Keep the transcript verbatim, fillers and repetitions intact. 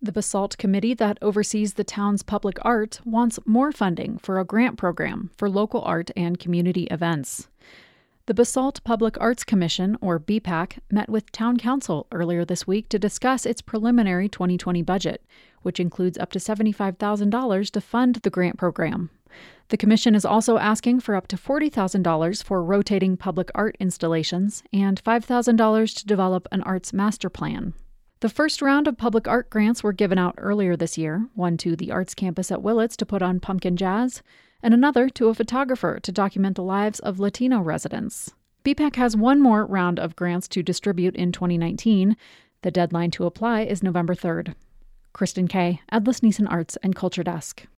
The Basalt Committee that oversees the town's public art wants more funding for a grant program for local art and community events. The Basalt Public Arts Commission, or B PAC, met with Town Council earlier this week to discuss its preliminary twenty twenty budget, which includes up to seventy-five thousand dollars to fund the grant program. The commission is also asking for up to forty thousand dollars for rotating public art installations and five thousand dollars to develop an arts master plan. The first round of public art grants were given out earlier this year, one to the Arts Campus at Willits to put on pumpkin jazz, and another to a photographer to document the lives of Latino residents. B PAC has one more round of grants to distribute in twenty nineteen. The deadline to apply is November third. Kristen Kay, Atlas Nielsen Arts and Culture Desk.